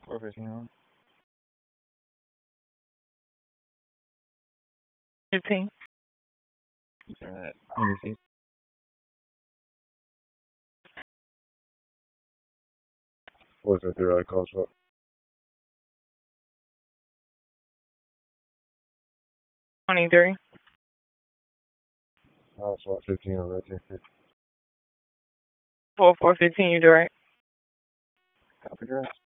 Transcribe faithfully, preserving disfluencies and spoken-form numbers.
four fifteen on. fifteen. Uh, let me see. What's that theory cost for? twenty-three. I swap fifteen on that thing. four four fifteen, you do right. Copy address.